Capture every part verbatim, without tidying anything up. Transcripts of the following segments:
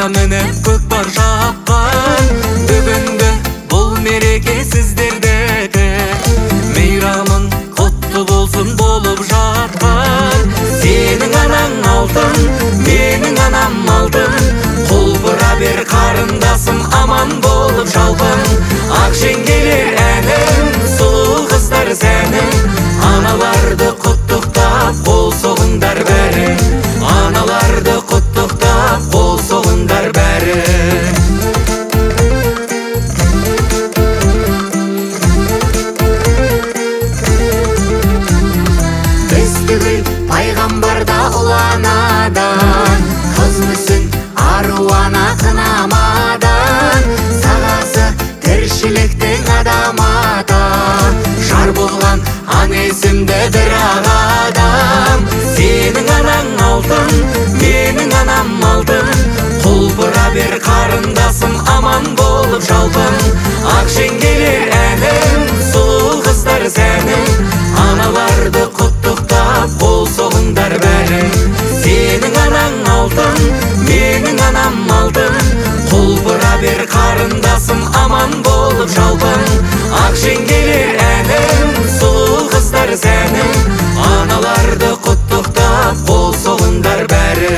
Ана менен көкпар жапкан бүгүндө бул мереке сиздердеги. Мейрамың котту болсун болуп жаткан. Сенин анаң алтын, менин анам алтын. Кулбура бер карындасым, аман болуп жалпын. Ак жеңгелер энем, сулуу кыздар сенин. Аналарды куттуктап, кол согуңдар бери. Аналарды куттуктап, кол согуңдар бери. Биз түгүл пайгамбарда уланадан, кыз мүсүн ару ана кынамадан. Сагасы тирчиликтин адам ата, жар болгон ан эсимде бир адам. Сенин анаң алтын, менин анам алтын. Кулбура бер карындасым, аман болуп жалпын. Ак жеңгелер энем, сулуу кыздар сенин. Аналарды куттуктап, кол согуңдар бери. Сенин анаң алтын, менин анам алтын. Кулбура бер карындасым, аман болуп жалпын. Ак жеңгелер энем, сулуу кыздар сенин. Аналарды куттуктап, кол согуңдар бери.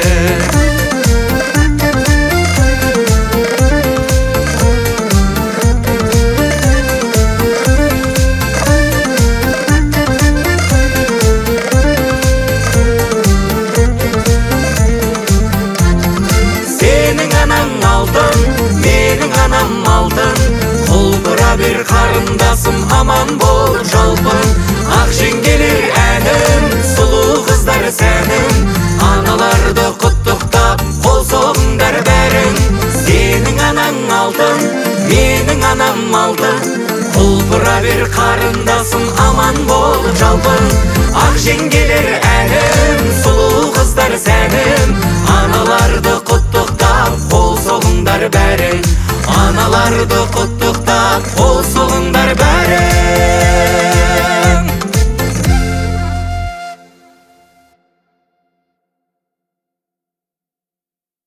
Сенин анаң алтын, менин анам алтын. Кулбура бер карындасым, аман болуп жалпын. Ак жеңгелер энем, сулуу кыздар сенин. Аналарды куттуктап, кол согуңдар бери. Сенин анаң алтын, менин анам алтын. Кулбура бер карындасым, аман болуп жалпын. Ак жеңгелер энем, сулуу кыздар сенин. Аналарды